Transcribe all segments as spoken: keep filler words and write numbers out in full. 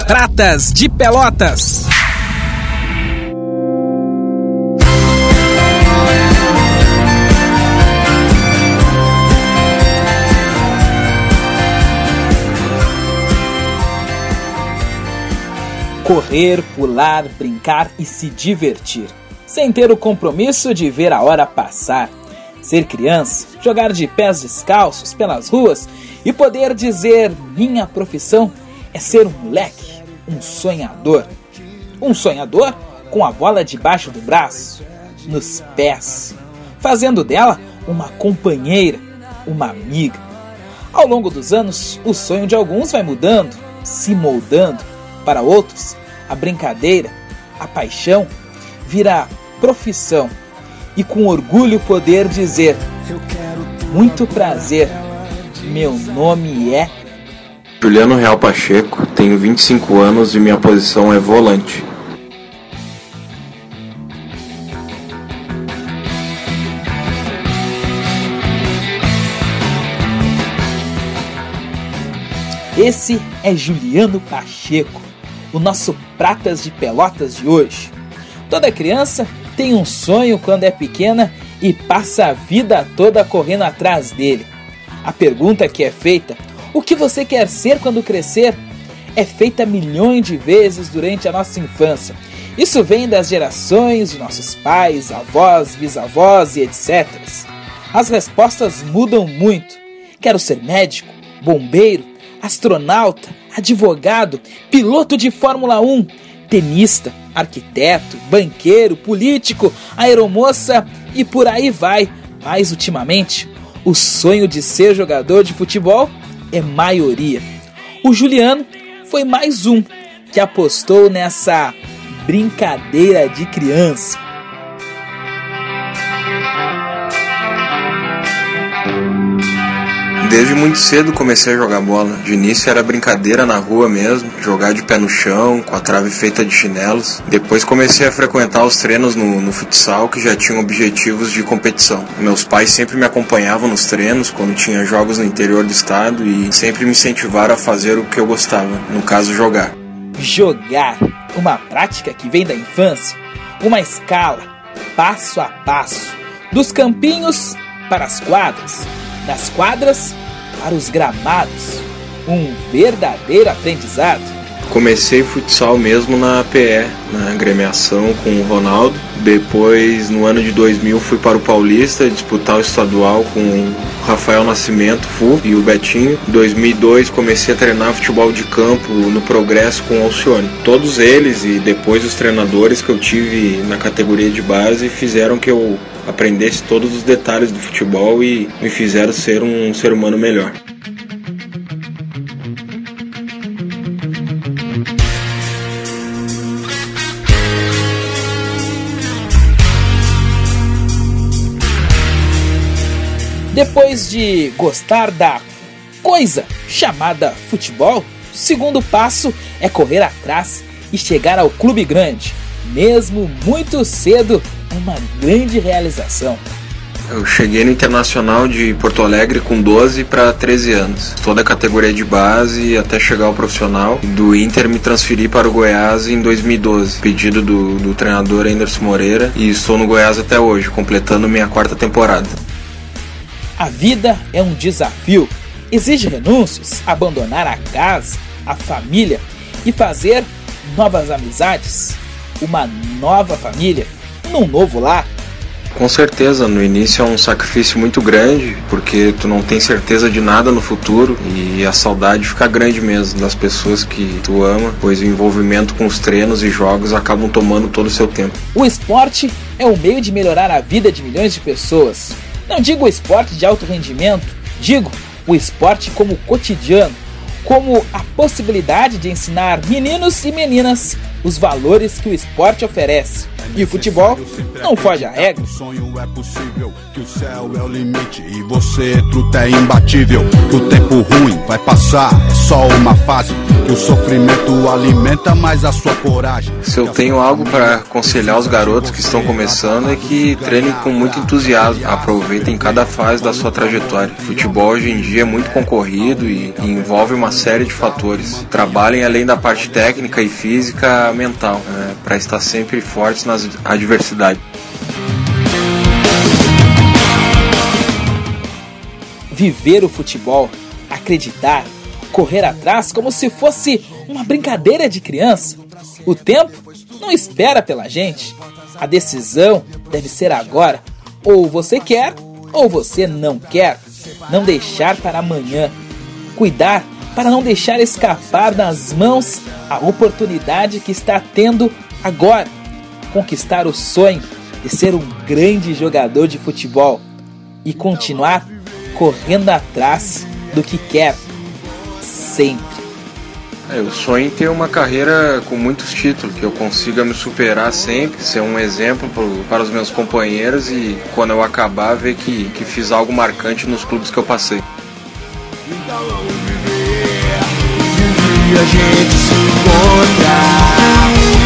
Pratas de Pelotas. Correr, pular, brincar e se divertir, sem ter o compromisso de ver a hora passar. Ser criança, jogar de pés descalços pelas ruas e poder dizer: minha profissão é ser um moleque, um sonhador. Um sonhador com a bola debaixo do braço, nos pés, fazendo dela uma companheira, uma amiga. Ao longo dos anos, o sonho de alguns vai mudando, se moldando. Para outros, a brincadeira, a paixão, vira profissão. E com orgulho poder dizer: muito prazer, meu nome é... Juliano Real Pacheco, tenho vinte e cinco anos e minha posição é volante. Esse é Juliano Pacheco, o nosso Pratas de Pelotas de hoje. Toda criança tem um sonho quando é pequena e passa a vida toda correndo atrás dele. A pergunta que é feita, o que você quer ser quando crescer, é feita milhões de vezes durante a nossa infância. Isso vem das gerações de nossos pais, avós, bisavós e etcétera. As respostas mudam muito. Quero ser médico, bombeiro, astronauta, advogado, piloto de Fórmula um, tenista, arquiteto, banqueiro, político, aeromoça e por aí vai. Mas ultimamente, o sonho de ser jogador de futebol é maioria. O Juliano foi mais um que apostou nessa brincadeira de criança. Desde muito cedo comecei a jogar bola. De início era brincadeira na rua mesmo, jogar de pé no chão, com a trave feita de chinelos. Depois comecei a frequentar os treinos no, no futsal, que já tinham objetivos de competição. Meus pais sempre me acompanhavam nos treinos, quando tinha jogos no interior do estado, e sempre me incentivaram a fazer o que eu gostava, no caso jogar. Jogar, uma prática que vem da infância, uma escala, passo a passo, dos campinhos para as quadras, das quadras para os gramados, um verdadeiro aprendizado. Comecei futsal mesmo na P E, na agremiação com o Ronaldo. Depois, no ano de dois mil, fui para o Paulista disputar o estadual com o Rafael Nascimento, Fu, e o Betinho. Em dois mil e dois, comecei a treinar futebol de campo no Progresso com o Alcione. Todos eles e depois os treinadores que eu tive na categoria de base fizeram que eu aprendesse todos os detalhes do futebol e me fizeram ser um ser humano melhor. Depois de gostar da coisa chamada futebol, o segundo passo é correr atrás e chegar ao clube grande. Mesmo muito cedo, uma grande realização. Eu cheguei no Internacional de Porto Alegre com doze para treze anos. Toda a categoria de base até chegar ao profissional. Do Inter me transferi para o Goiás em dois mil e doze, pedido do, do treinador Anderson Moreira, e estou no Goiás até hoje, completando minha quarta temporada. A vida é um desafio. Exige renúncias, abandonar a casa, a família e fazer novas amizades, uma nova família, num novo lar. Com certeza, no início é um sacrifício muito grande, porque tu não tem certeza de nada no futuro e a saudade fica grande mesmo das pessoas que tu ama, pois o envolvimento com os treinos e jogos acabam tomando todo o seu tempo. O esporte é um meio de melhorar a vida de milhões de pessoas. Não digo o esporte de alto rendimento, digo o esporte como cotidiano, como a possibilidade de ensinar meninos e meninas os valores que o esporte oferece. E o futebol não foge à regra. O sonho é possível, que o céu é o limite e você, truta, é imbatível. Que o tempo ruim vai passar, é só uma fase. Que o sofrimento alimenta mais a sua coragem. Se eu tenho algo para aconselhar os garotos que estão começando é que treinem com muito entusiasmo, aproveitem cada fase da sua trajetória. O futebol hoje em dia é muito concorrido e envolve uma série de fatores. Trabalhem além da parte técnica e física, mental, né, para estar sempre fortes nas adversidades. Viver o futebol, acreditar, correr atrás como se fosse uma brincadeira de criança. O tempo não espera pela gente. A decisão deve ser agora. Ou você quer, ou você não quer. Não deixar para amanhã. Cuidar para não deixar escapar das mãos a oportunidade que está tendo agora. Conquistar o sonho de ser um grande jogador de futebol e continuar correndo atrás do que quer, sempre. É, eu sonho em ter uma carreira com muitos títulos, que eu consiga me superar sempre, ser um exemplo pro, para os meus companheiros e quando eu acabar ver que, que fiz algo marcante nos clubes que eu passei. Então vamos viver, um dia a gente se encontra.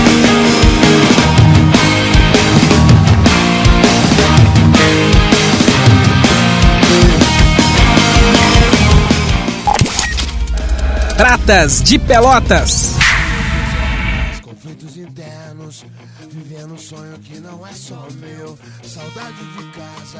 Pratas de Pelotas. Conflitos internos, vivendo um sonho que não é só meu, saudade de casa.